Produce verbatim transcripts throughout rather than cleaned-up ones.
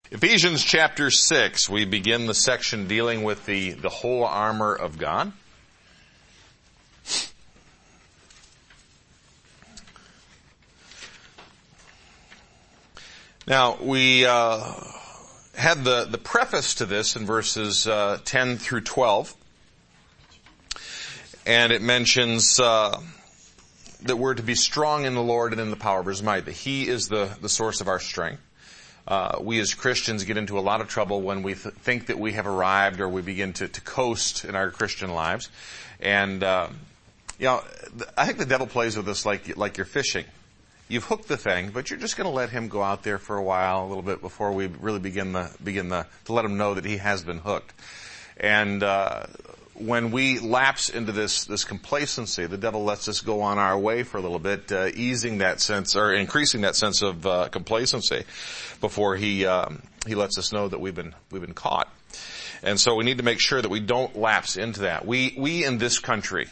Ephesians chapter six, we begin the section dealing with the, the whole armor of God. Now, we uh, had the, the preface to this in verses uh, ten through twelve, and it mentions uh, that we're to be strong in the Lord and in the power of His might, that He is the, the source of our strength. Uh, we as Christians get into a lot of trouble when we th- think that we have arrived or we begin to, to coast in our Christian lives. And, uh, you know, th- I think the devil plays with us like, like you're fishing. You've hooked the thing, but you're just going to let him go out there for a while, a little bit before we really begin the, begin the, to let him know that he has been hooked. And, uh, when we lapse into this, this complacency, the devil lets us go on our way for a little bit, uh, easing that sense, or increasing that sense of, uh, complacency before he, um, he lets us know that we've been, we've been caught. And so we need to make sure that we don't lapse into that. We, we in this country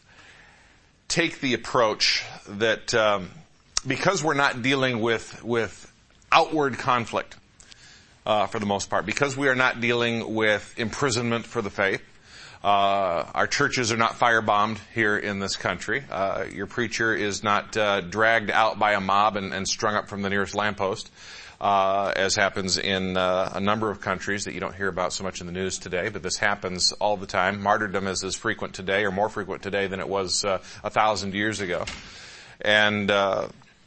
take the approach that, um, because we're not dealing with, with outward conflict, uh, for the most part, because we are not dealing with imprisonment for the faith, Uh, our churches are not firebombed here in this country. Uh, your preacher is not uh, dragged out by a mob and, and strung up from the nearest lamppost, uh, as happens in uh, a number of countries that you don't hear about so much in the news today. But this happens all the time. Martyrdom is as frequent today, or more frequent today, than it was uh, a thousand years ago. And uh,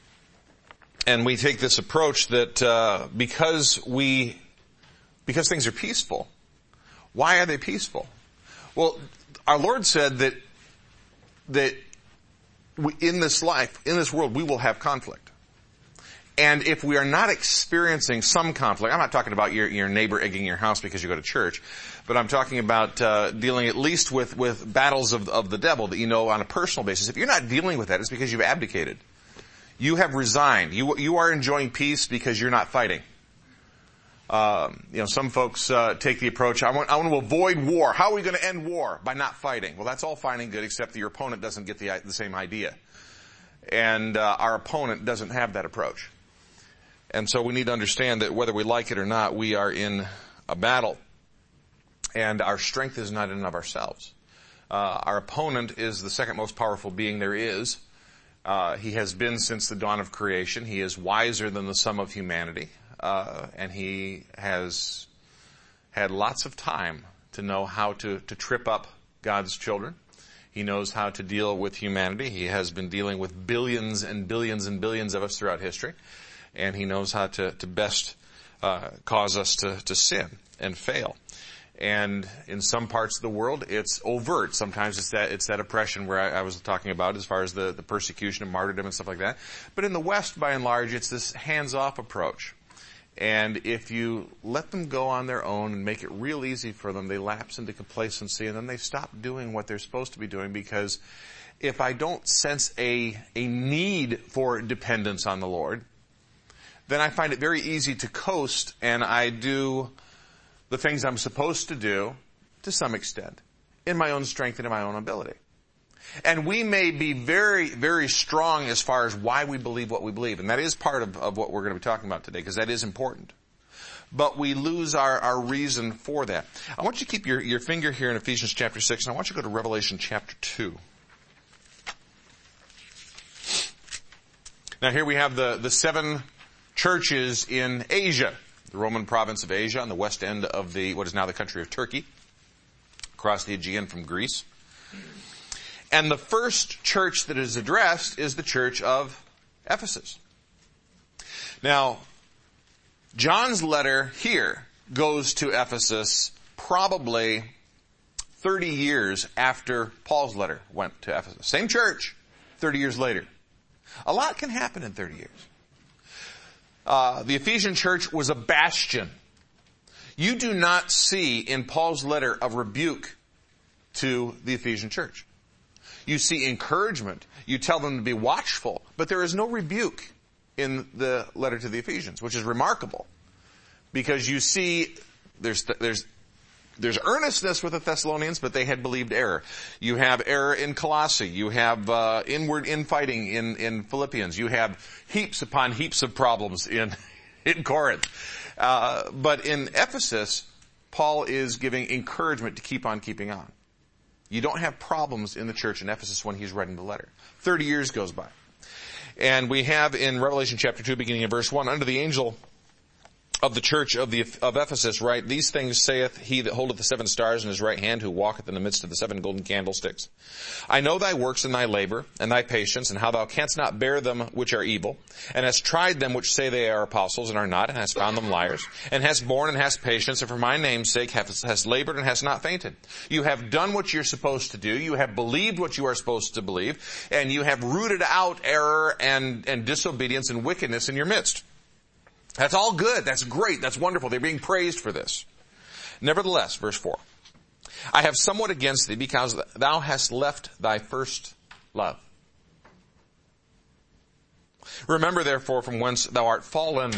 and we take this approach that uh, because we because things are peaceful, why are they peaceful? Well, our Lord said that, that we, in this life, in this world, we will have conflict. And if we are not experiencing some conflict, I'm not talking about your, your neighbor egging your house because you go to church, but I'm talking about, uh, dealing at least with, with battles of, of the devil that you know on a personal basis. If you're not dealing with that, it's because you've abdicated. You have resigned. You, you are enjoying peace because you're not fighting. Um, you know, some folks uh, take the approach, I want, I want to avoid war. How are we going to end war? By not fighting. Well, that's all fine and good, except that your opponent doesn't get the, the same idea. And uh, our opponent doesn't have that approach. And so we need to understand that whether we like it or not, we are in a battle. And our strength is not in and of ourselves. Uh, our opponent is the second most powerful being there is. Uh, he has been since the dawn of creation. He is wiser than the sum of humanity. Uh, and he has had lots of time to know how to, to trip up God's children. He knows how to deal with humanity. He has been dealing with billions and billions and billions of us throughout history. And he knows how to, to best uh, cause us to, to sin and fail. And in some parts of the world, it's overt. Sometimes it's that, it's that oppression where I, I was talking about as far as the, the persecution and martyrdom and stuff like that. But in the West, by and large, it's this hands-off approach. And if you let them go on their own and make it real easy for them, they lapse into complacency and then they stop doing what they're supposed to be doing, because if I don't sense a, a need for dependence on the Lord, then I find it very easy to coast and I do the things I'm supposed to do to some extent in my own strength and in my own ability. And we may be very, very strong as far as why we believe what we believe. And that is part of, of what we're going to be talking about today, because that is important. But we lose our, our reason for that. I want you to keep your, your finger here in Ephesians chapter six, and I want you to go to Revelation chapter two. Now here we have the, the seven churches in Asia, the Roman province of Asia, on the west end of the, what is now the country of Turkey, across the Aegean from Greece. And the first church that is addressed is the church of Ephesus. Now, John's letter here goes to Ephesus probably thirty years after Paul's letter went to Ephesus. Same church, thirty years later. A lot can happen in thirty years. Uh, the Ephesian church was a bastion. You do not see in Paul's letter a rebuke to the Ephesian church. You see encouragement. You tell them to be watchful. But there is no rebuke in the letter to the Ephesians, which is remarkable. Because you see, there's, there's, there's earnestness with the Thessalonians, but they had believed error. You have error in Colossae. You have, uh, inward infighting in, in Philippians. You have heaps upon heaps of problems in, in Corinth. Uh, but in Ephesus, Paul is giving encouragement to keep on keeping on. You don't have problems in the church in Ephesus when he's writing the letter. Thirty years goes by. And we have in Revelation chapter two, beginning in verse one, under the angel of the church of the of Ephesus, write, these things saith he that holdeth the seven stars in his right hand, who walketh in the midst of the seven golden candlesticks. I know thy works and thy labor, and thy patience, and how thou canst not bear them which are evil, and hast tried them which say they are apostles, and are not, and hast found them liars, and hast borne and hast patience, and for my name's sake hast, hast labored and hast not fainted. You have done what you're supposed to do, you have believed what you are supposed to believe, and you have rooted out error and, and disobedience and wickedness in your midst. That's all good. That's great. That's wonderful. They're being praised for this. Nevertheless, verse four, I have somewhat against thee because thou hast left thy first love. Remember therefore from whence thou art fallen,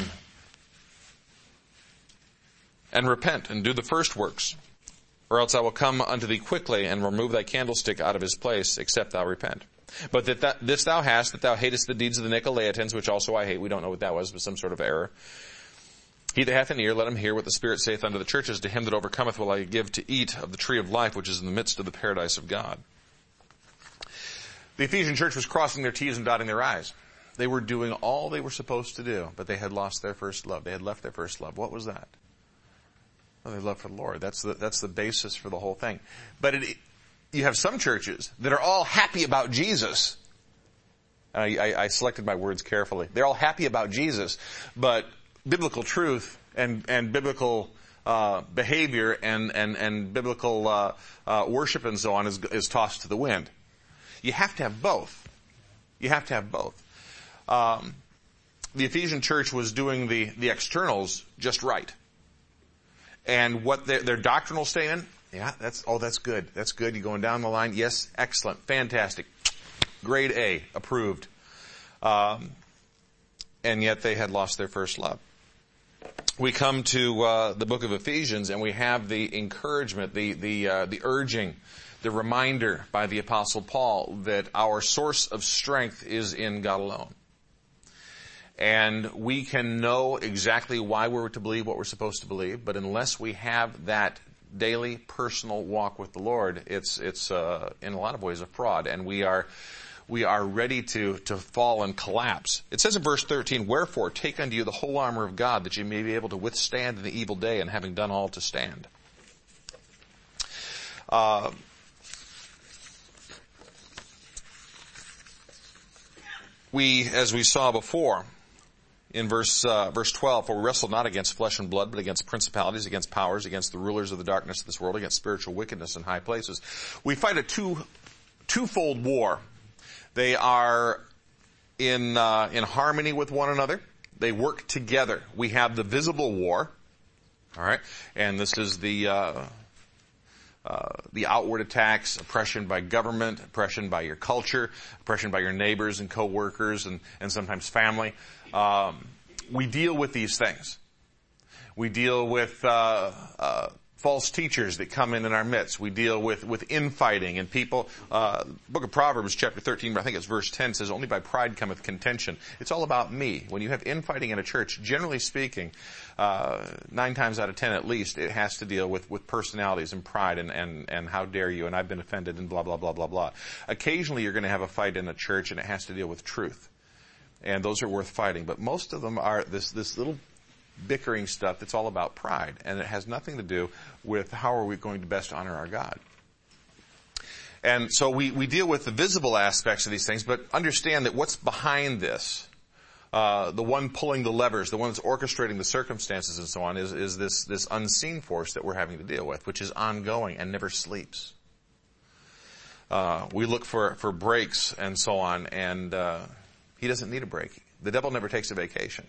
and repent and do the first works, or else I will come unto thee quickly and remove thy candlestick out of his place, except thou repent. But that, that this thou hast, that thou hatest the deeds of the Nicolaitans, which also I hate. We don't know what that was, but some sort of error. He that hath an ear, let him hear what the Spirit saith unto the churches. To him that overcometh will I give to eat of the tree of life, which is in the midst of the paradise of God. The Ephesian church was crossing their T's and dotting their I's. They were doing all they were supposed to do, but they had lost their first love. They had left their first love. What was that? Well, they loved for the Lord. That's the, that's the basis for the whole thing. But it, you have some churches that are all happy about Jesus. I, I, I selected my words carefully. They're all happy about Jesus, but biblical truth and, and biblical uh, behavior and, and, and biblical uh, uh, worship and so on is, is tossed to the wind. You have to have both. You have to have both. Um, the Ephesian church was doing the, the externals just right. And what their, their doctrinal statement, yeah, that's, oh, that's good. That's good. You're going down the line. Yes, excellent. Fantastic. Grade A. Approved. Um, and yet they had lost their first love. We come to uh, the book of Ephesians, and we have the encouragement, the the uh, the urging, the reminder by the Apostle Paul that our source of strength is in God alone. And we can know exactly why we're to believe what we're supposed to believe, but unless we have that daily personal walk with the Lord, it's it's uh, in a lot of ways a fraud, and we are we are ready to to fall and collapse. It says in verse thirteen, "Wherefore take unto you the whole armor of God, that ye may be able to withstand in the evil day, and having done all to stand." Uh, we, as we saw before, in verse uh, verse twelve, "For we wrestle not against flesh and blood, but against principalities, against powers, against the rulers of the darkness of this world, against spiritual wickedness in high places." We fight a two twofold war. They are in uh, in harmony with one another. They work together. We have the visible war, all right, and this is the uh, uh, the outward attacks, oppression by government, oppression by your culture, oppression by your neighbors and coworkers, and and sometimes family. Um, we deal with these things. We deal with uh, uh, false teachers that come in in our midst. We deal with with infighting and people. Uh, Book of Proverbs, chapter thirteen, I think it's verse ten, says, "Only by pride cometh contention." It's all about me. When you have infighting in a church, generally speaking, uh, nine times out of ten at least, it has to deal with with personalities and pride and and and how dare you, and I've been offended, and blah blah blah blah blah. Occasionally, you're going to have a fight in a church, and it has to deal with truth. And those are worth fighting. But most of them are this this little bickering stuff that's all about pride. And it has nothing to do with how are we going to best honor our God. And so we, we deal with the visible aspects of these things, but understand that what's behind this, uh, the one pulling the levers, the one that's orchestrating the circumstances and so on, is, is this, this unseen force that we're having to deal with, which is ongoing and never sleeps. Uh, we look for, for breaks and so on, and uh, he doesn't need a break. The devil never takes a vacation.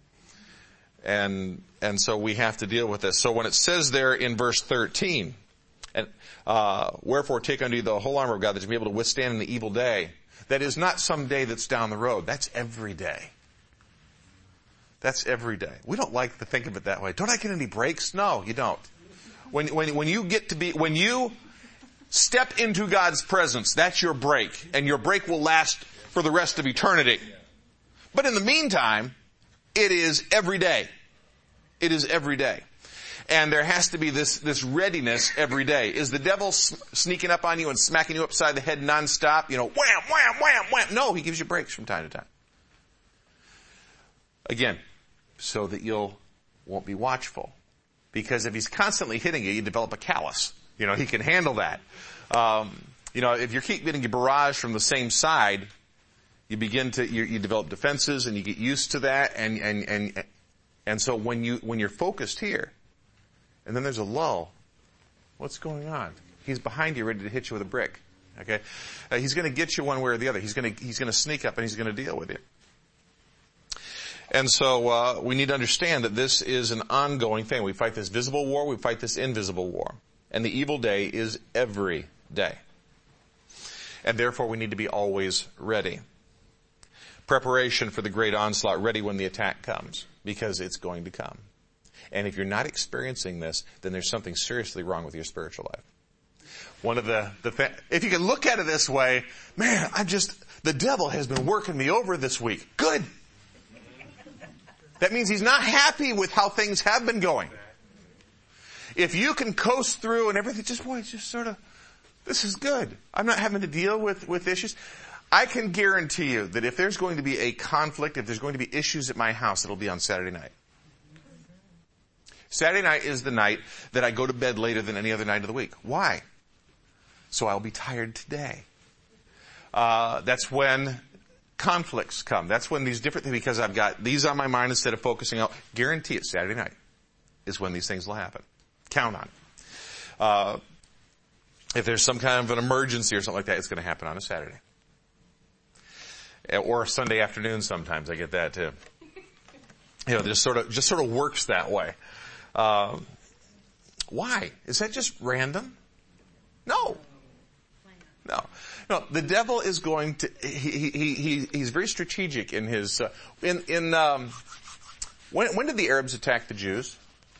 And, and so we have to deal with this. So when it says there in verse thirteen, and, uh, "Wherefore take unto you the whole armor of God, that you may be able to withstand in the evil day," that is not some day that's down the road. That's every day. That's every day. We don't like to think of it that way. Don't I get any breaks? No, you don't. When, when, when you get to be, when you step into God's presence, that's your break. And your break will last for the rest of eternity. But in the meantime, it is every day. It is every day. And there has to be this, this readiness every day. Is the devil s- sneaking up on you and smacking you upside the head nonstop? You know, wham, wham, wham, wham. No, he gives you breaks from time to time. Again, so that you'll won't be watchful. Because if he's constantly hitting you, you develop a callus. You know, he can handle that. Um, you know, if you keep getting barrage from the same side, you begin to, you, you develop defenses and you get used to that. And, and, and, and so when you, when you're focused here, and then there's a lull, what's going on? He's behind you ready to hit you with a brick. Okay? Uh, he's gonna get you one way or the other. He's gonna, he's gonna sneak up and he's gonna deal with you. And so, uh, we need to understand that this is an ongoing thing. We fight this visible war, we fight this invisible war. And the evil day is every day. And therefore we need to be always ready. Preparation for the great onslaught, ready when the attack comes, because it's going to come. And if you're not experiencing this, then there's something seriously wrong with your spiritual life. One of the, the th- if you can look at it this way, man, I just, the devil has been working me over this week. Good. That means he's not happy with how things have been going. If you can coast through and everything, just, boy, just sort of, this is good. I'm not having to deal with, with issues. I can guarantee you that if there's going to be a conflict, if there's going to be issues at my house, it'll be on Saturday night. Saturday night is the night that I go to bed later than any other night of the week. Why? So I'll be tired today. Uh, that's when conflicts come. That's when these different things, because I've got these on my mind instead of focusing out. Guarantee it, Saturday night is when these things will happen. Count on it. Uh, if there's some kind of an emergency or something like that, it's going to happen on a Saturday. Or Sunday afternoon sometimes. I get that too. You know, just sort of, just sort of works that way. Uh, why? Is that just random? No. No. No, the devil is going to, he, he, he, he's very strategic in his, uh, in, in, um, when, when did the Arabs attack the Jews?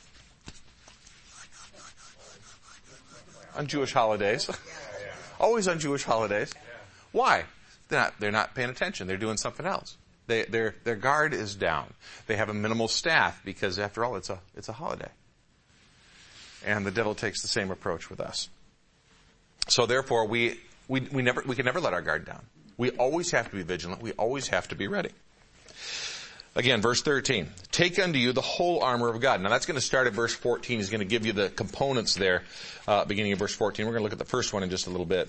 On Jewish holidays. Always on Jewish holidays. Why? They're not, they're not paying attention. They're doing something else. They, their, their guard is down. They have a minimal staff because after all, it's a, it's a holiday. And the devil takes the same approach with us. So therefore, we, we, we never, we can never let our guard down. We always have to be vigilant. We always have to be ready. Again, verse thirteen. Take unto you the whole armor of God. Now that's going to start at verse fourteen. He's going to give you the components there, uh, beginning of verse fourteen. We're going to look at the first one in just a little bit.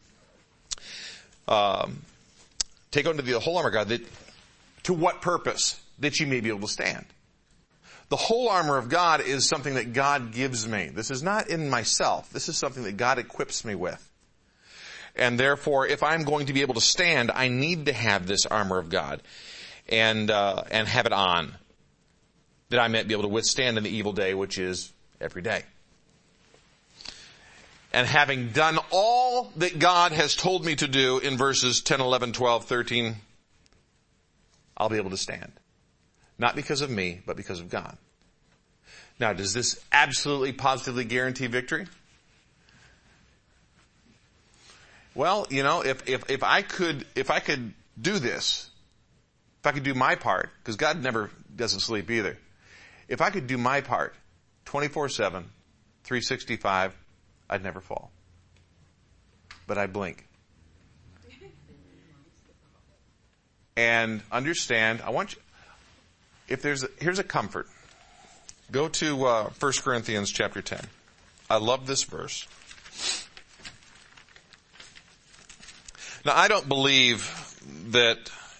Um, take unto you the whole armor of God. That, to what purpose? That you may be able to stand. The whole armor of God is something that God gives me. This is not in myself. This is something that God equips me with. And therefore, if I'm going to be able to stand, I need to have this armor of God and uh, and have it on, that I might be able to withstand in the evil day, which is every day. And having done all that God has told me to do in verses ten, eleven, twelve, thirteen, I'll be able to stand. Not because of me, but because of God. Now, does this absolutely positively guarantee victory? Well, you know, if, if, if I could, if I could do this, if I could do my part, because God never doesn't sleep either. If I could do my part, twenty-four seven, three sixty-five, I'd never fall. But I blink. And understand, I want you, if there's a, here's a comfort. Go to uh, First Corinthians chapter ten. I love this verse. Now, I don't believe that,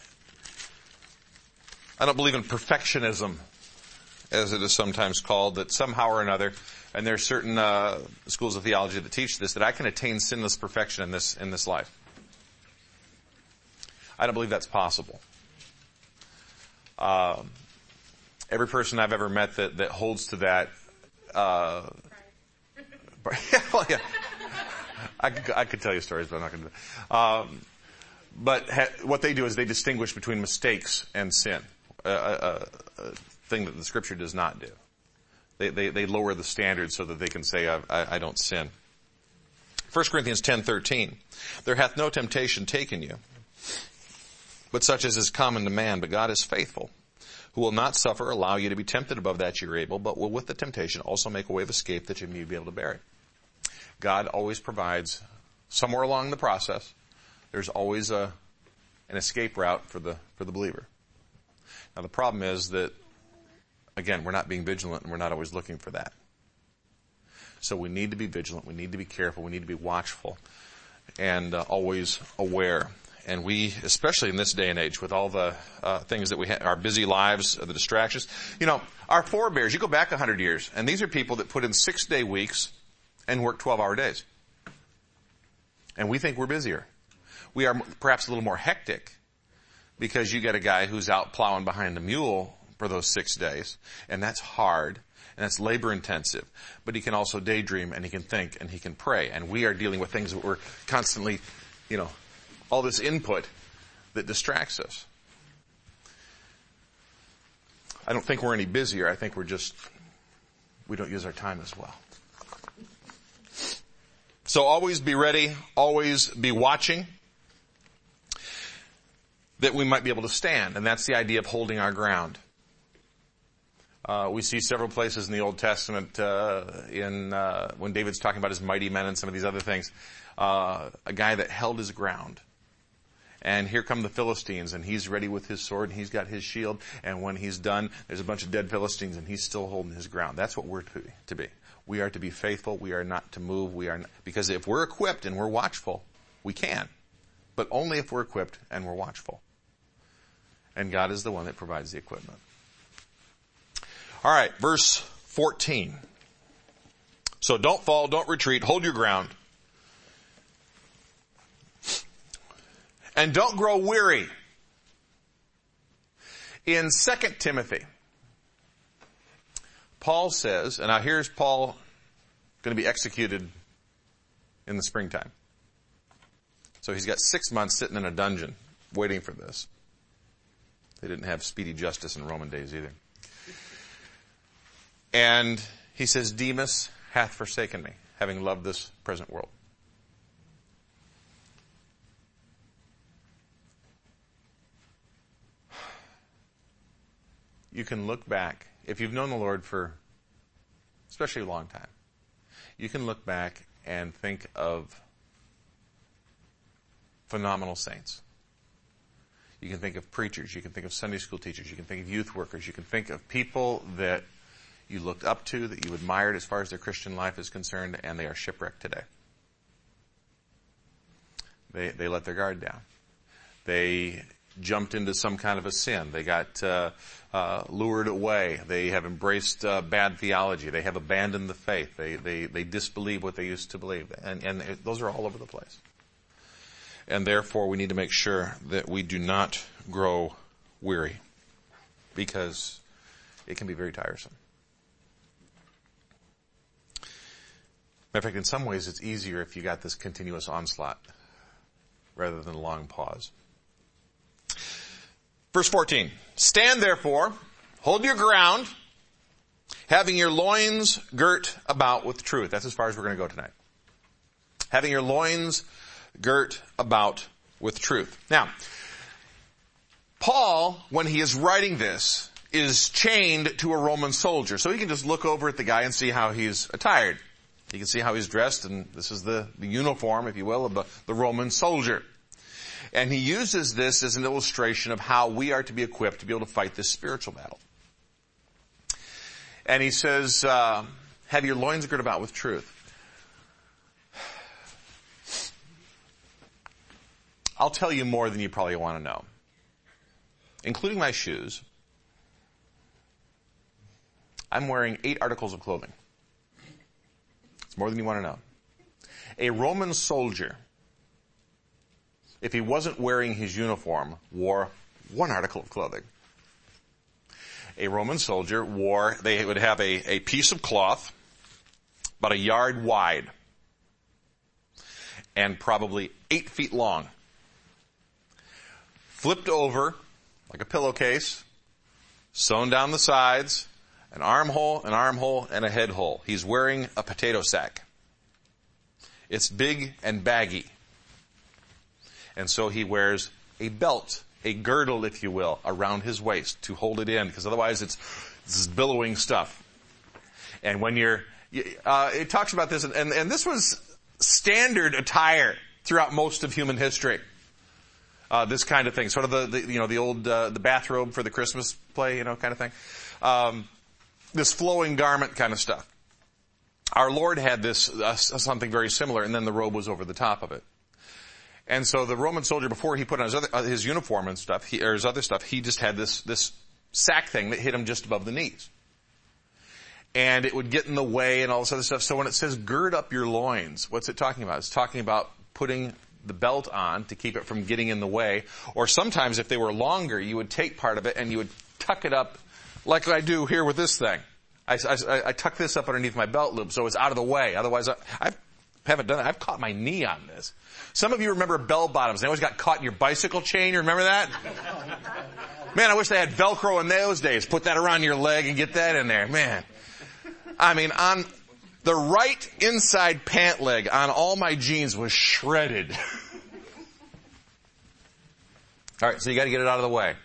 I don't believe in perfectionism, as it is sometimes called, that somehow or another, and there are certain uh, schools of theology that teach this, that I can attain sinless perfection in this in this life. I don't believe that's possible. Um, every person I've ever met that, that holds to that, uh, yeah, well, yeah. I could, I could tell you stories, but I'm not going to do that. Um, but ha, what they do is they distinguish between mistakes and sin, a, a, a thing that the Scripture does not do. They, they, they lower the standard so that they can say, I, I, I don't sin. First Corinthians ten thirteen. There hath no temptation taken you, but such as is common to man, but God is faithful, who will not suffer, allow you to be tempted above that you're able, but will with the temptation also make a way of escape that you may be able to bear it. God always provides, somewhere along the process, there's always a, an escape route for the, for the believer. Now the problem is that, again, we're not being vigilant and we're not always looking for that. So we need to be vigilant, we need to be careful, we need to be watchful, and uh, always aware. And we, especially in this day and age, with all the uh, things that we have, our busy lives, uh, the distractions, you know, our forebears, you go back a hundred years, and these are people that put in six-day weeks and work twelve-hour days. And we think we're busier. We are perhaps a little more hectic because you get a guy who's out plowing behind a mule for those six days, and that's hard, and that's labor-intensive. But he can also daydream, and he can think, and he can pray. And we are dealing with things that we're constantly, you know, all this input that distracts us. I don't think we're any busier. I think we're just, we don't use our time as well. So always be ready, always be watching, that we might be able to stand. And that's the idea of holding our ground. Uh, we see several places in the Old Testament, uh, in, uh, when David's talking about his mighty men and some of these other things, uh, a guy that held his ground. And here come the Philistines, and he's ready with his sword, and he's got his shield, and when he's done, there's a bunch of dead Philistines, and he's still holding his ground. That's what we're to, to be. We are to be faithful. We are not to move. We are not, because if we're equipped and we're watchful, we can. But only if we're equipped and we're watchful. And God is the one that provides the equipment. All right, verse fourteen. So don't fall, don't retreat, hold your ground. And don't grow weary. In Second Timothy, Paul says, and now here's Paul going to be executed in the springtime. So he's got six months sitting in a dungeon waiting for this. They didn't have speedy justice in Roman days either. And he says, Demas hath forsaken me, having loved this present world. You can look back, if you've known the Lord for especially a long time, you can look back and think of phenomenal saints. You can think of preachers, you can think of Sunday school teachers, you can think of youth workers, you can think of people that you looked up to, that you admired as far as their Christian life is concerned, and they are shipwrecked today. They, they let their guard down. They jumped into some kind of a sin. They got uh, uh, lured away. They have embraced uh, bad theology. They have abandoned the faith. They they they disbelieve what they used to believe, and and those are all over the place. And therefore, we need to make sure that we do not grow weary, because it can be very tiresome. Matter of fact, in some ways, it's easier if you got this continuous onslaught rather than a long pause. Verse fourteen, stand therefore, hold your ground, having your loins girt about with truth. That's as far as we're going to go tonight. Having your loins girt about with truth. Now, Paul, when he is writing this, is chained to a Roman soldier. So he can just look over at the guy and see how he's attired. You can see how he's dressed, and this is the, the uniform, if you will, of the, the Roman soldier. And he uses this as an illustration of how we are to be equipped to be able to fight this spiritual battle. And he says, uh, have your loins girt about with truth. I'll tell you more than you probably want to know, including my shoes. I'm wearing eight articles of clothing. It's more than you want to know. A Roman soldier, if he wasn't wearing his uniform, wore one article of clothing. A Roman soldier wore, they would have a, a piece of cloth about a yard wide and probably eight feet long, flipped over like a pillowcase, sewn down the sides, an armhole, an armhole, and a head hole. He's wearing a potato sack. It's big and baggy. And so he wears a belt a girdle, if you will, around his waist to hold it in, because otherwise it's this is billowing stuff. And when you're, uh, it talks about this, and, and this was standard attire throughout most of human history. Uh, this kind of thing, sort of the, the you know, the old, uh, the bathrobe for the Christmas play, you know, kind of thing. Um, this flowing garment kind of stuff. Our Lord had this, uh, something very similar, and then the robe was over the top of it. And so the Roman soldier, before he put on his other, uh, his uniform and stuff, he, or his other stuff, he just had this, this sack thing that hit him just above the knees. And it would get in the way and all this other stuff. So when it says gird up your loins, what's it talking about? It's talking about putting the belt on to keep it from getting in the way. Or sometimes if they were longer, you would take part of it and you would tuck it up like I do here with this thing. I, I, I tuck this up underneath my belt loop so it's out of the way. Otherwise, I I've, haven't done it. I've caught my knee on this. Some of you remember bell bottoms. They always got caught in your bicycle chain. You remember that? Man, I wish they had Velcro in those days. Put that around your leg and get that in there. Man. I mean, on the right inside pant leg on all my jeans was shredded. All right, so you got to get it out of the way.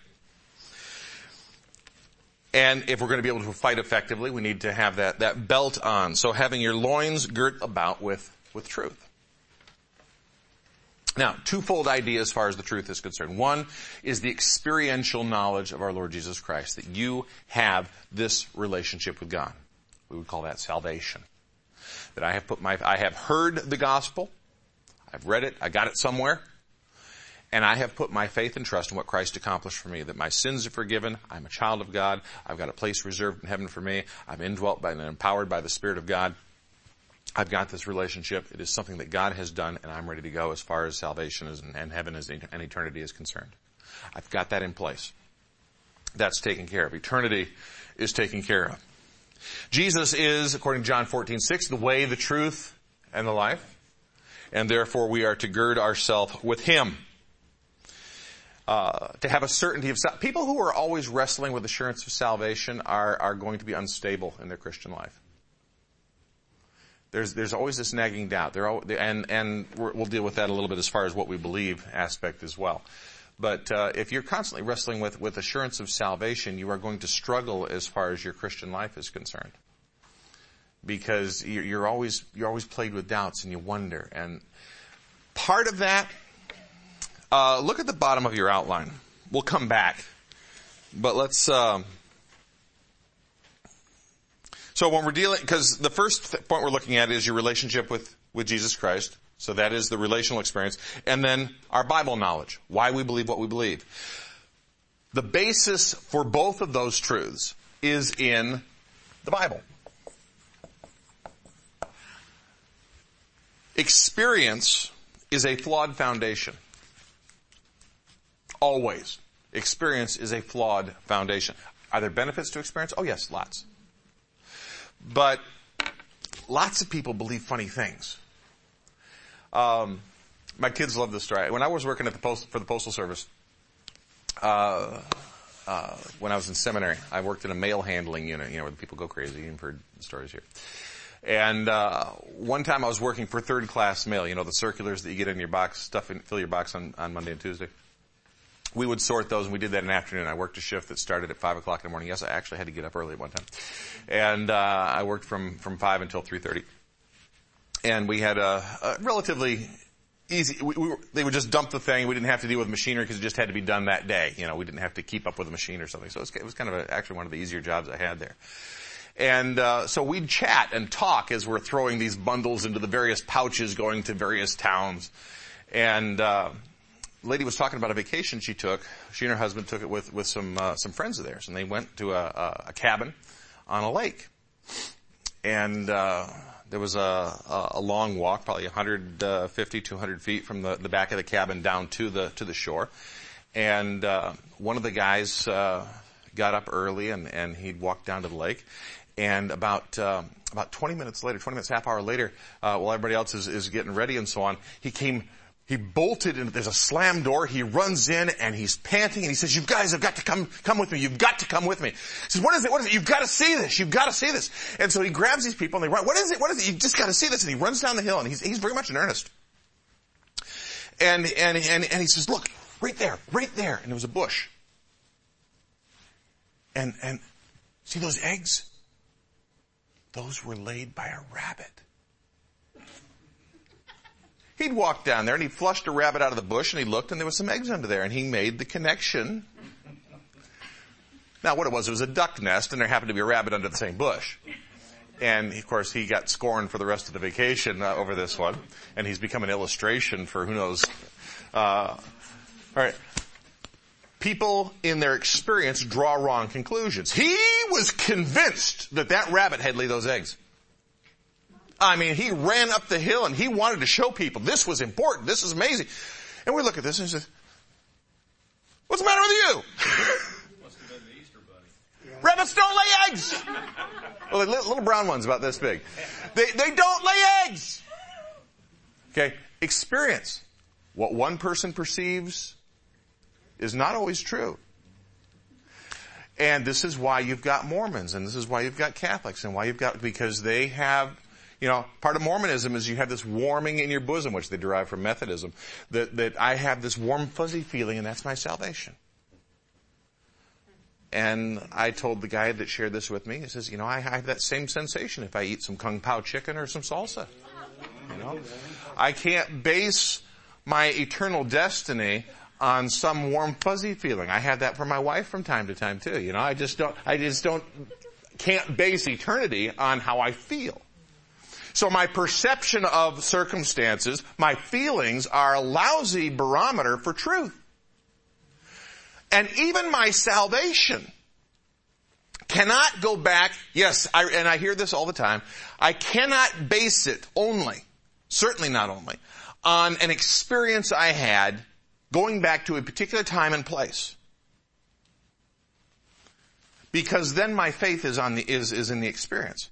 And if we're going to be able to fight effectively, we need to have that, that belt on. So having your loins girt about with, with truth. Now, twofold idea as far as the truth is concerned. One is the experiential knowledge of our Lord Jesus Christ, that you have this relationship with God. We would call that salvation. That I have put my, I have heard the gospel, I've read it, I got it somewhere, and I have put my faith and trust in what Christ accomplished for me, that my sins are forgiven, I'm a child of God, I've got a place reserved in heaven for me, I'm indwelt by and empowered by the Spirit of God. I've got this relationship. It is something that God has done, and I'm ready to go as far as salvation is and heaven is and eternity is concerned. I've got that in place. That's taken care of. Eternity is taken care of. Jesus is, according to John fourteen six, the way, the truth, and the life. And therefore we are to gird ourselves with Him. Uh, to have a certainty of salvation. People who are always wrestling with assurance of salvation are, are going to be unstable in their Christian life. There's, there's always this nagging doubt. There, and, and we'll deal with that a little bit as far as what we believe aspect as well. But uh, if you're constantly wrestling with, with assurance of salvation, you are going to struggle as far as your Christian life is concerned, because you're, you're always you're always plagued with doubts and you wonder. And part of that, uh, look at the bottom of your outline. We'll come back, but let's. Uh, so when we're dealing, because the first th- point we're looking at is your relationship with with Jesus Christ. So that is the relational experience. And then our Bible knowledge, why we believe what we believe. The basis for both of those truths is in the Bible. Experience is a flawed foundation. Always. Experience is a flawed foundation. Are there benefits to experience? Oh yes, lots. But lots of people believe funny things. Um, my kids love this story. When I was working at the post for the Postal Service, uh, uh, when I was in seminary, I worked in a mail handling unit, you know, where the people go crazy. You've heard the stories here. And uh, one time I was working for third class mail, you know, the circulars that you get in your box, stuff in, fill your box on, on Monday and Tuesday. We would sort those, and we did that in the afternoon. I worked a shift that started at five o'clock in the morning. Yes, I actually had to get up early at one time. And uh, I worked from, from five until three thirty. And we had a, a relatively easy, we, we were, they would just dump the thing. We didn't have to deal with machinery because it just had to be done that day. You know, we didn't have to keep up with a machine or something. So it was, it was kind of a, actually one of the easier jobs I had there. And uh, so we'd chat and talk as we're throwing these bundles into the various pouches going to various towns. And uh, the lady was talking about a vacation she took. She and her husband took it with, with some uh, some friends of theirs. And they went to a, a, a cabin on a lake. And uh there was a, a long walk, probably one hundred fifty, two hundred feet from the, the back of the cabin down to the to the shore. And uh, one of the guys uh, got up early, and, and he'd walk down to the lake. And about uh, about twenty minutes later, twenty minutes, half hour later, uh, while everybody else is, is getting ready and so on, he came. He bolted in. There's a slam door. He runs in and he's panting and he says, "You guys have got to come, come with me. You've got to come with me." He says, "What is it? What is it? You've got to see this. You've got to see this." And so he grabs these people and they run. "What is it? What is it? You just got to see this." And he runs down the hill and he's, he's very much in earnest. And, and, and, and he says, "Look, right there, right there. And there was a bush. And, and see those eggs? Those were laid by a rabbit. He'd walked down there and he flushed a rabbit out of the bush and he looked and there was some eggs under there and he made the connection. Now what it was, it was a duck nest and there happened to be a rabbit under the same bush. And of course he got scorned for the rest of the vacation uh, over this one. And he's become an illustration for who knows. Uh, alright. People in their experience draw wrong conclusions. He was convinced that that rabbit had laid those eggs. I mean, he ran up the hill and he wanted to show people this was important. This is amazing. And we look at this and he says, what's the matter with you? Must have been the Easter bunny. Rabbits don't lay eggs. Well, the little brown ones about this big. They, they don't lay eggs. Okay. Experience. What one person perceives is not always true. And this is why you've got Mormons and this is why you've got Catholics and why you've got, because they have, you know, part of Mormonism is you have this warming in your bosom, which they derive from Methodism, that, that I have this warm fuzzy feeling and that's my salvation. And I told the guy that shared this with me, he says, you know, I have that same sensation if I eat some Kung Pao chicken or some salsa. You know, I can't base my eternal destiny on some warm fuzzy feeling. I have that for my wife from time to time too. You know, I just don't, I just don't, can't base eternity on how I feel. So my perception of circumstances, my feelings are a lousy barometer for truth. And even my salvation cannot go back, yes, I, and I hear this all the time, I cannot base it only, certainly not only, on an experience I had going back to a particular time and place. Because then my faith is on the, is, is in the experience.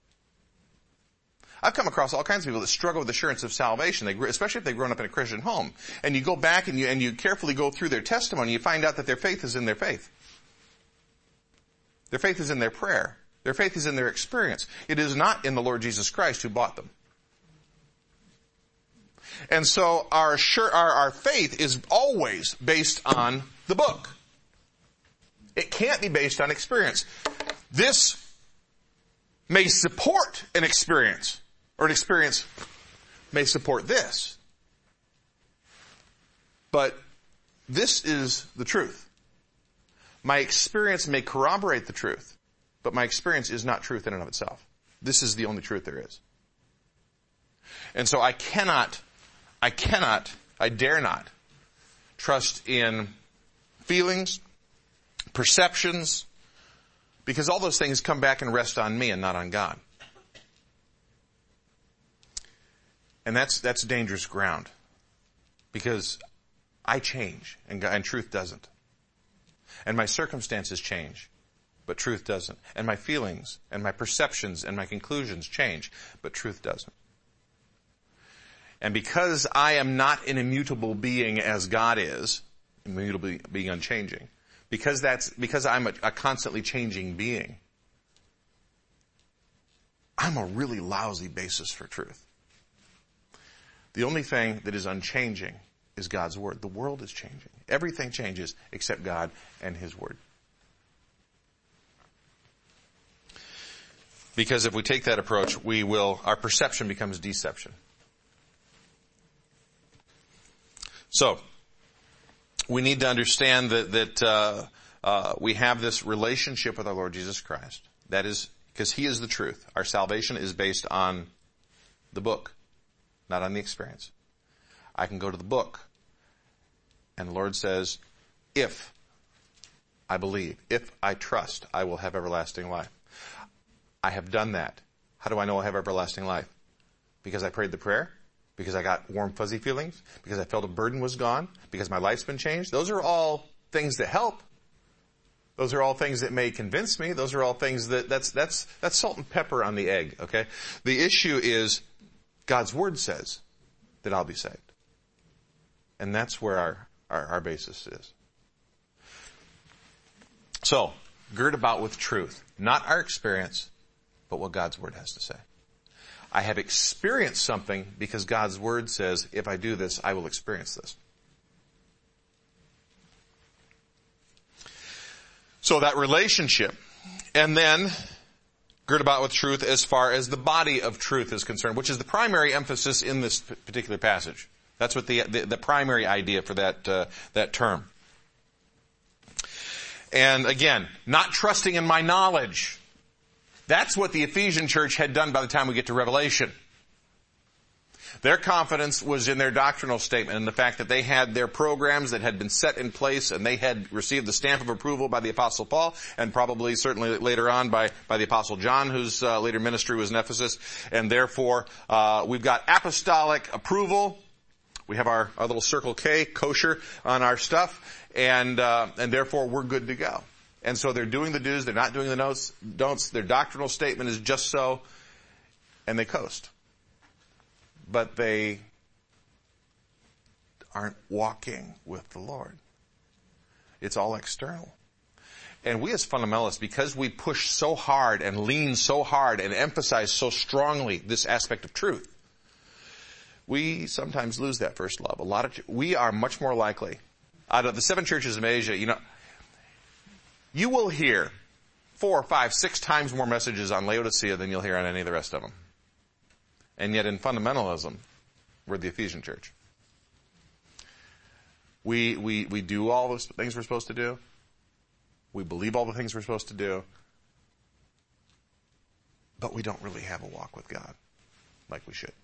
I've come across all kinds of people that struggle with assurance of salvation, they, especially if they've grown up in a Christian home. And you go back and you, and you carefully go through their testimony, you find out that their faith is in their faith. Their faith is in their prayer. Their faith is in their experience. It is not in the Lord Jesus Christ who bought them. And so our, assure, our, our faith is always based on the book. It can't be based on experience. This may support an experience, or an experience may support this. But this is the truth. My experience may corroborate the truth, but my experience is not truth in and of itself. This is the only truth there is. And so I cannot, I cannot, I dare not trust in feelings, perceptions, because all those things come back and rest on me and not on God. And that's, that's dangerous ground. Because I change and, God, and truth doesn't. And my circumstances change, but truth doesn't. And my feelings and my perceptions and my conclusions change, but truth doesn't. And because I am not an immutable being as God is, immutable being unchanging, because that's, because I'm a, a constantly changing being, I'm a really lousy basis for truth. The only thing that is unchanging is God's Word. The world is changing. Everything changes except God and His Word. Because if we take that approach, we will, our perception becomes deception. So, we need to understand that, that uh, uh, we have this relationship with our Lord Jesus Christ. That is, because He is the truth. Our salvation is based on the book, not on the experience. I can go to the book, and the Lord says, if I believe, if I trust, I will have everlasting life. I have done that. How do I know I'll have everlasting life? Because I prayed the prayer? Because I got warm fuzzy feelings? Because I felt a burden was gone? Because my life's been changed? Those are all things that help. Those are all things that may convince me. Those are all things that, that's, that's, that's salt and pepper on the egg, okay? The issue is God's Word says that I'll be saved. And that's where our, our, our basis is. So, gird about with truth. Not our experience, but what God's Word has to say. I have experienced something because God's Word says, if I do this, I will experience this. So that relationship. And then, gird about with truth as far as the body of truth is concerned, which is the primary emphasis in this particular passage. That's what the, the, the primary idea for that, uh, that term. And again, not trusting in my knowledge. That's what the Ephesian church had done by the time we get to Revelation. Their confidence was in their doctrinal statement and the fact that they had their programs that had been set in place and they had received the stamp of approval by the Apostle Paul and probably certainly later on by, by the Apostle John, whose uh, later ministry was in Ephesus. And therefore, uh, we've got apostolic approval. We have our, our little Circle K, kosher, on our stuff. And, uh, and therefore we're good to go. And so they're doing the do's, they're not doing the notes, don'ts. Their doctrinal statement is just so, and they coast. But they aren't walking with the Lord. It's all external. And we as fundamentalists, because we push so hard and lean so hard and emphasize so strongly this aspect of truth, we sometimes lose that first love. A lot of, we are much more likely, out of the seven churches of Asia, you know, you will hear four, five, six times more messages on Laodicea than you'll hear on any of the rest of them. And yet in fundamentalism, we're the Ephesian church. We, we, we do all the things we're supposed to do. We believe all the things we're supposed to do. But we don't really have a walk with God like we should.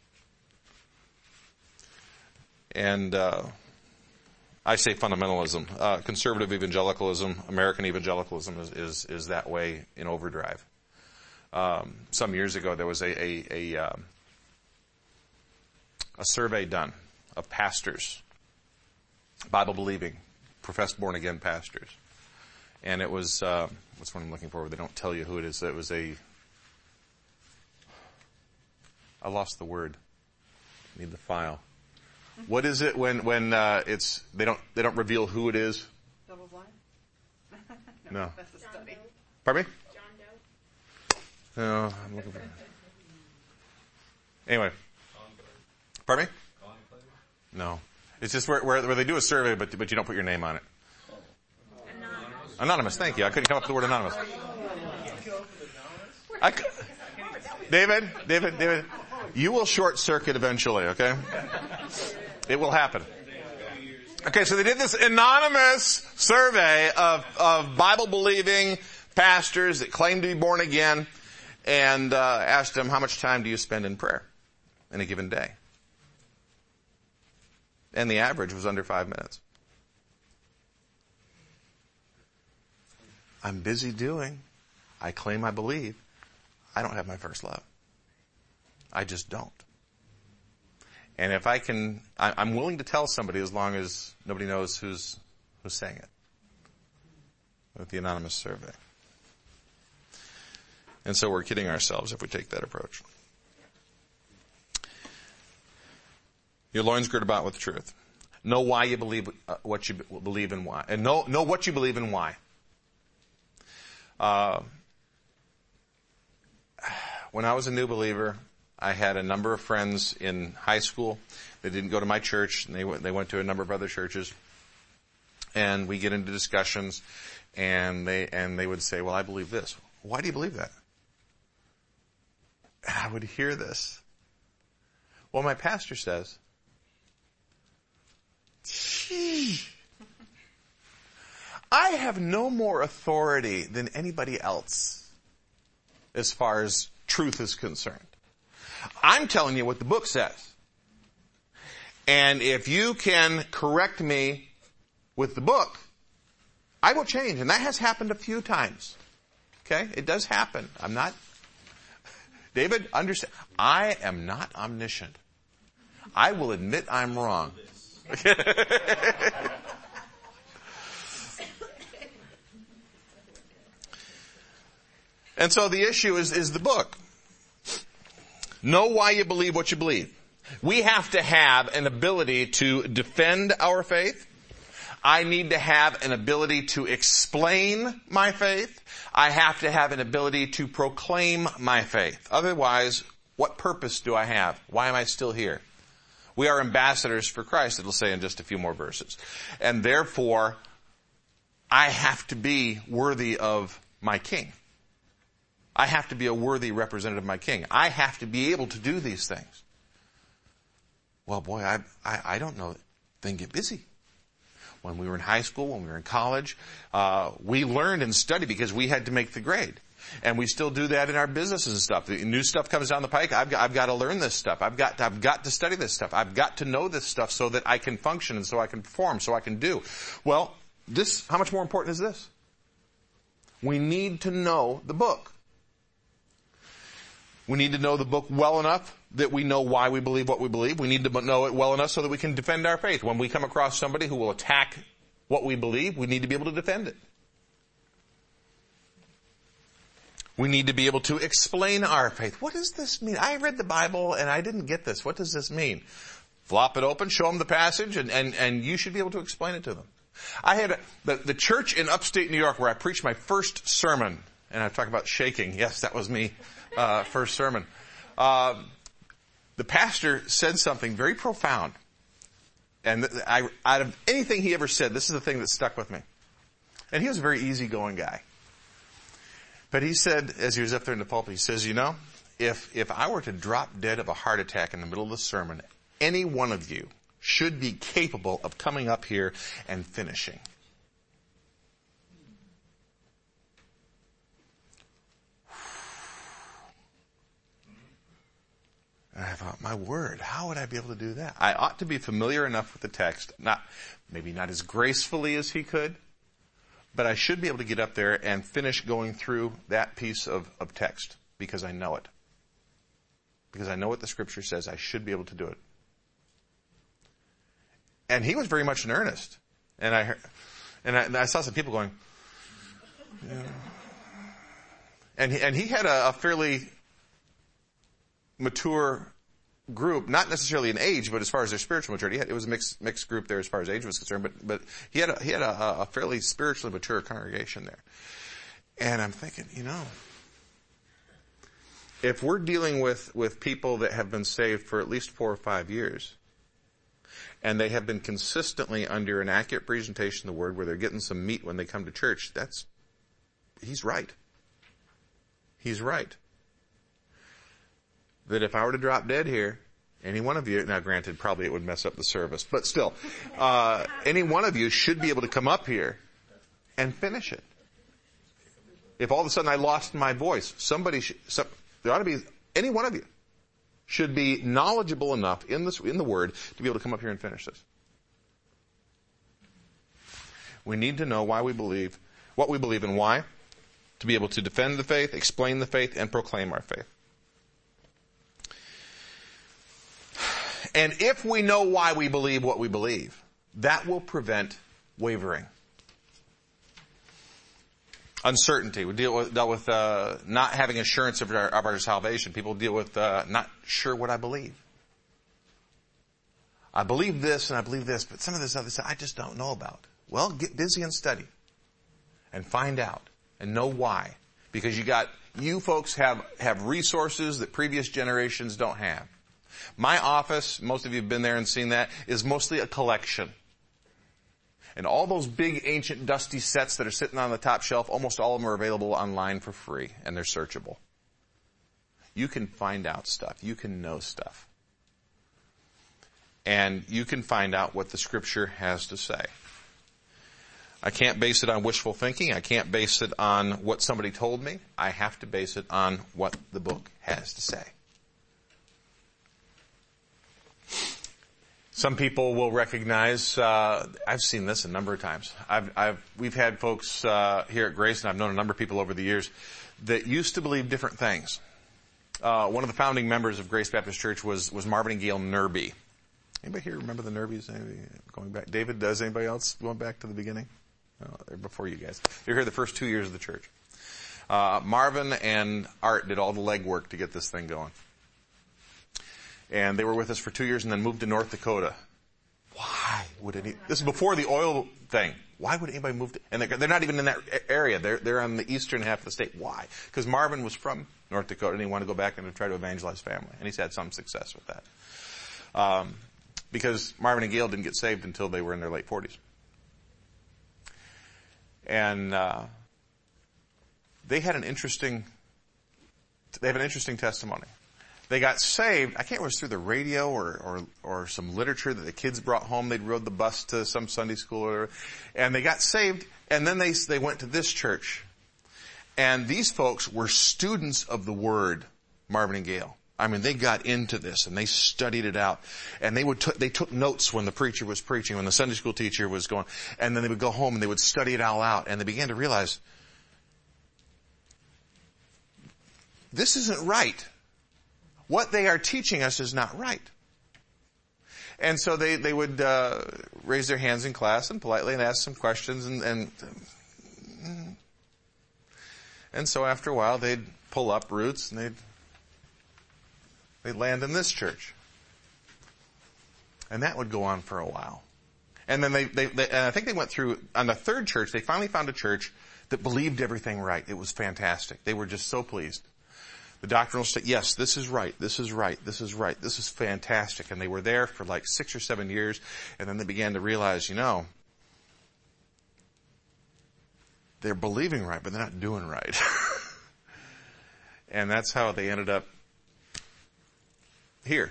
And, uh, I say fundamentalism. Uh, conservative evangelicalism, American evangelicalism is, is, is that way in overdrive. Um, some years ago, there was a a a, um, a survey done of pastors, Bible-believing, professed born-again pastors, and it was uh, what's what I'm looking for? They don't tell you who it is. It was a I lost the word. I need the file. What is it when when uh, it's they don't they don't reveal who it is? Double blind? no, no. That's a study. Pardon me? No, I'm looking for it. Anyway. Pardon me? No. It's just where, where, where they do a survey, but, but you don't put your name on it. Anonymous. Anonymous, thank you. I couldn't come up with the word anonymous. I could, David, David, David, you will short circuit eventually, okay? It will happen. Okay, so they did this anonymous survey of, of Bible-believing pastors that claim to be born again. And uh, asked them, how much time do you spend in prayer in a given day? And the average was under five minutes. I'm busy doing. I claim I believe. I don't have my first love. I just don't. And if I can, I, I'm willing to tell somebody as long as nobody knows who's who's saying it. With the anonymous survey. And so we're kidding ourselves if we take that approach. Your loins girded about with truth. Know why you believe uh, what you b- believe and why. And know, know what you believe and why. Uh, when I was a new believer, I had a number of friends in high school. They didn't go to my church, and they went, they went to a number of other churches. And we get into discussions, and they, and they would say, well, I believe this. Why do you believe that? And I would hear this. Well, my pastor says, gee, I have no more authority than anybody else as far as truth is concerned. I'm telling you what the book says. And if you can correct me with the book, I will change. And that has happened a few times. Okay? It does happen. I'm not... David, understand, I am not omniscient. I will admit I'm wrong. And so the issue is, is the book. Know why you believe what you believe. We have to have an ability to defend our faith. I need to have an ability to explain my faith. I have to have an ability to proclaim my faith. Otherwise, what purpose do I have? Why am I still here? We are ambassadors for Christ, it'll say in just a few more verses. And therefore, I have to be worthy of my king. I have to be a worthy representative of my king. I have to be able to do these things. Well, boy, I, I, I don't know. Then get busy. When we were in high school, when we were in college, uh, we learned and studied because we had to make the grade. And we still do that in our businesses and stuff. The new stuff comes down the pike. I've got, I've got to learn this stuff. I've got, to, I've got to study this stuff. I've got to know this stuff so that I can function and so I can perform, so I can do. Well, this, how much more important is this? We need to know the book. We need to know the book well enough that we know why we believe what we believe. We need to know it well enough so that we can defend our faith. When we come across somebody who will attack what we believe, we need to be able to defend it. We need to be able to explain our faith. What does this mean? I read the Bible and I didn't get this. What does this mean? Flop it open, show them the passage, and, and, and you should be able to explain it to them. I had a, the, the church in upstate New York where I preached my first sermon, and I talk about shaking. Yes, that was me, uh, first sermon. Uh, the pastor said something very profound. And I, out of anything he ever said, this is the thing that stuck with me. And he was a very easygoing guy. But he said, as he was up there in the pulpit, he says, you know, if, if I were to drop dead of a heart attack in the middle of the sermon, any one of you should be capable of coming up here and finishing. And I thought, my word, how would I be able to do that? I ought to be familiar enough with the text, not, maybe not as gracefully as he could, but I should be able to get up there and finish going through that piece of, of text because I know it. Because I know what the scripture says. I should be able to do it. And he was very much in earnest. And I heard, and I, and I saw some people going, yeah. and he, and he had a, a fairly mature group, not necessarily in age, but as far as their spiritual maturity. It was a mixed, mixed group there as far as age was concerned, but, but he had a, he had a, a fairly spiritually mature congregation there. And I'm thinking, you know, if we're dealing with, with people that have been saved for at least four or five years, and they have been consistently under an accurate presentation of the word where they're getting some meat when they come to church, that's, he's right. He's right. That if I were to drop dead here, any one of you, now granted, probably it would mess up the service, but still, uh, any one of you should be able to come up here and finish it. If all of a sudden I lost my voice, somebody should, some, there ought to be, any one of you should be knowledgeable enough in this, in the Word to be able to come up here and finish this. We need to know why we believe, what we believe and why, to be able to defend the faith, explain the faith, and proclaim our faith. And if we know why we believe what we believe, that will prevent wavering. Uncertainty. We deal with, dealt with uh, not having assurance of our, of our salvation. People deal with uh, not sure what I believe. I believe this and I believe this, but some of this other stuff I just don't know about. Well, get busy and study and find out and know why. Because you got, you folks have, have resources that previous generations don't have. My office, most of you have been there and seen that, is mostly a collection. And all those big, ancient, dusty sets that are sitting on the top shelf, almost all of them are available online for free, and they're searchable. You can find out stuff. You can know stuff. And you can find out what the Scripture has to say. I can't base it on wishful thinking. I can't base it on what somebody told me. I have to base it on what the book has to say. Some people will recognize, uh, I've seen this a number of times. I've, I've, we've had folks, uh, here at Grace, and I've known a number of people over the years that used to believe different things. Uh, one of the founding members of Grace Baptist Church was, was Marvin and Gail Nerby. Anybody here remember the Nerbys? Anybody going back? David, does anybody else going back to the beginning? No, they're before you guys. They're here the first two years of the church. Uh, Marvin and Art did all the legwork to get this thing going. And they were with us for two years and then moved to North Dakota. Why would any, this is before the oil thing. Why would anybody move to, and they're, they're not even in that area. They're, they're on the eastern half of the state. Why? Because Marvin was from North Dakota and he wanted to go back and try to evangelize family. And he's had some success with that. Um, because Marvin and Gail didn't get saved until they were in their late forties. And uh, they had an interesting, they have an interesting testimony. They got saved. I can't remember if it was through the radio or, or, or some literature that the kids brought home. They'd rode the bus to some Sunday school or whatever. And they got saved, and then they, they went to this church. And these folks were students of the Word, Marvin and Gail. I mean, they got into this and they studied it out. And they would, t- they took notes when the preacher was preaching, when the Sunday school teacher was going. And then they would go home and they would study it all out. And they began to realize, this isn't right. What they are teaching us is not right. And so they, they would uh, raise their hands in class and politely and ask some questions. And, and, and so after a while, they'd pull up roots and they'd, they'd land in this church. And that would go on for a while. And then they, they, they and I think they went through, on the third church, they finally found a church that believed everything right. It was fantastic. They were just so pleased. The doctrinal state, yes, this is right, this is right, this is right, this is fantastic. And they were there for like six or seven years, and then they began to realize, you know, they're believing right, but they're not doing right. And that's how they ended up here.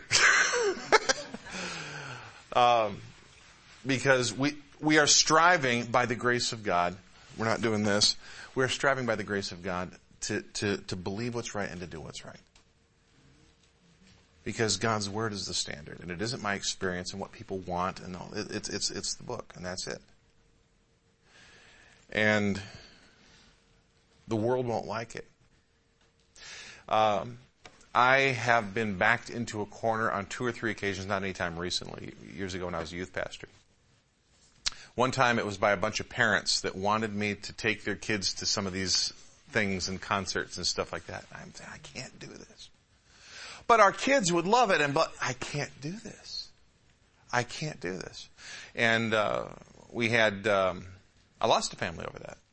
um, because we we are striving by the grace of God. We're not doing this. We're striving by the grace of God To, to, to believe what's right and to do what's right. Because God's Word is the standard, and it isn't my experience and what people want, and all. It, it's, it's, it's the book, and that's it. And the world won't like it. Um, I have been backed into a corner on two or three occasions, not any time recently, years ago when I was a youth pastor. One time it was by a bunch of parents that wanted me to take their kids to some of these things and concerts and stuff like that. I'm saying, I can't do this. But our kids would love it, and but I can't do this. I can't do this. And uh, we had, um, I lost a family over that.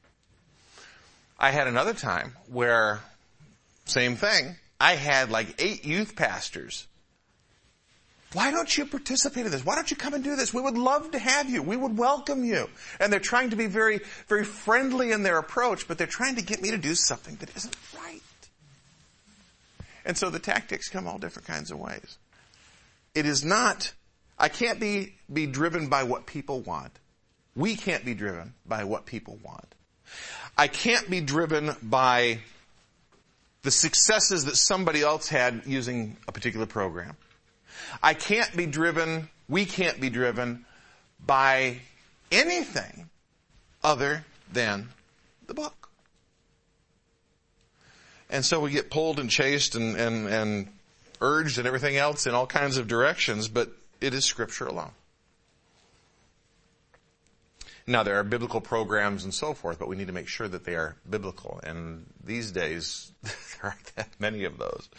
I had another time where, same thing, I had like eight youth pastors. Why don't you participate in this? Why don't you come and do this? We would love to have you. We would welcome you. And they're trying to be very, very friendly in their approach, but they're trying to get me to do something that isn't right. And so the tactics come all different kinds of ways. It is not, I can't be, be driven by what people want. We can't be driven by what people want. I can't be driven by the successes that somebody else had using a particular program. I can't be driven, we can't be driven by anything other than the book. And so we get pulled and chased and, and, and urged and everything else in all kinds of directions, but it is Scripture alone. Now, there are biblical programs and so forth, but we need to make sure that they are biblical. And these days, there aren't that many of those.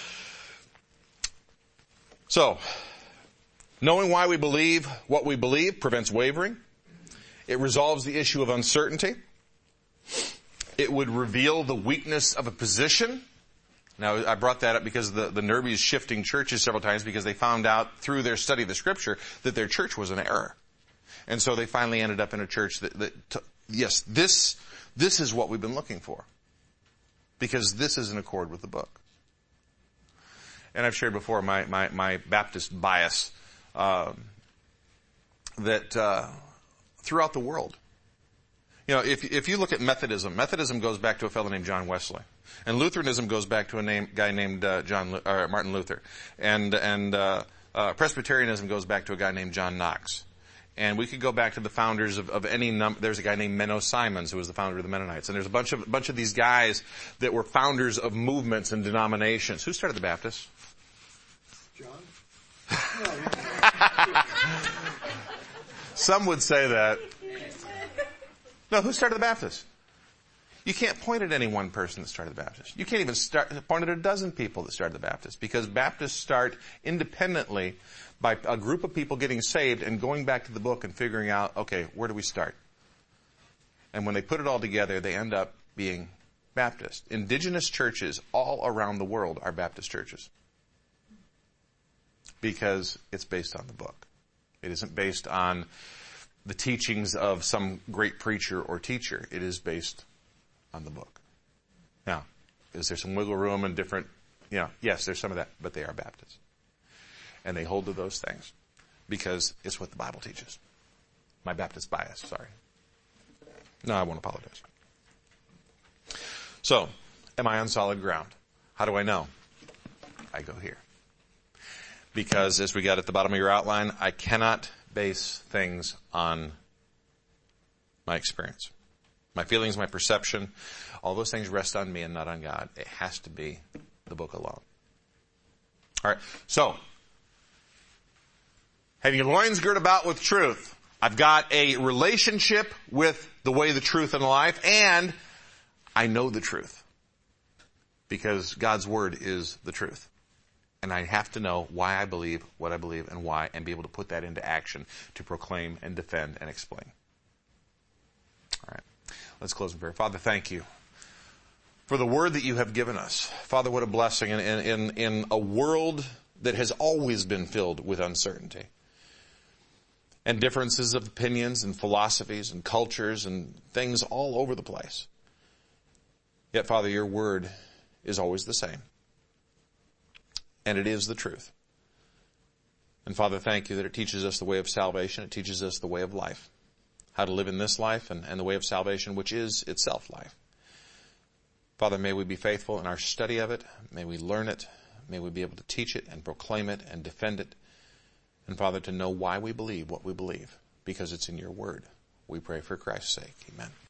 So, knowing why we believe what we believe prevents wavering. It resolves the issue of uncertainty. It would reveal the weakness of a position. Now, I brought that up because the, the Nerbies shifting churches several times because they found out through their study of the Scripture that their church was an error. And so they finally ended up in a church that, that t- yes, this, this is what we've been looking for. Because this is in accord with the book. And I've shared before my, my, my Baptist bias, uh, that, uh, throughout the world. You know, if, if you look at Methodism, Methodism goes back to a fellow named John Wesley. And Lutheranism goes back to a name, guy named, uh, John, uh, Martin Luther. And, and, uh, uh, Presbyterianism goes back to a guy named John Knox. And we could go back to the founders of, of any number. There's a guy named Menno Simons who was the founder of the Mennonites. And there's a bunch of, a bunch of these guys that were founders of movements and denominations. Who started the Baptists? John? Some would say that. No, who started the Baptists? You can't point at any one person that started the Baptists. You can't even start, point at a dozen people that started the Baptists, because Baptists start independently by a group of people getting saved and going back to the book and figuring out, okay, where do we start? And when they put it all together, they end up being Baptist. Indigenous churches all around the world are Baptist churches. Because it's based on the book. It isn't based on the teachings of some great preacher or teacher. It is based on the book. Now, is there some wiggle room and different, you know, yes, there's some of that, but they are Baptists. And they hold to those things because it's what the Bible teaches. My Baptist bias, sorry. No, I won't apologize. So, am I on solid ground? How do I know? I go here. Because as we got at the bottom of your outline, I cannot base things on my experience. My feelings, my perception, all those things rest on me and not on God. It has to be the book alone. All right, so, have your loins girt about with truth. I've got a relationship with the way, the truth, and life, and I know the truth. Because God's Word is the truth. And I have to know why I believe what I believe and why, and be able to put that into action to proclaim and defend and explain. All right. Let's close in prayer. Father, thank you for the Word that you have given us. Father, what a blessing in, in, in a world that has always been filled with uncertainty and differences of opinions and philosophies and cultures and things all over the place. Yet, Father, your Word is always the same. And it is the truth. And Father, thank you that it teaches us the way of salvation. It teaches us the way of life. How to live in this life and, and the way of salvation, which is itself life. Father, may we be faithful in our study of it. May we learn it. May we be able to teach it and proclaim it and defend it. And Father, to know why we believe what we believe. Because it's in your Word. We pray for Christ's sake. Amen.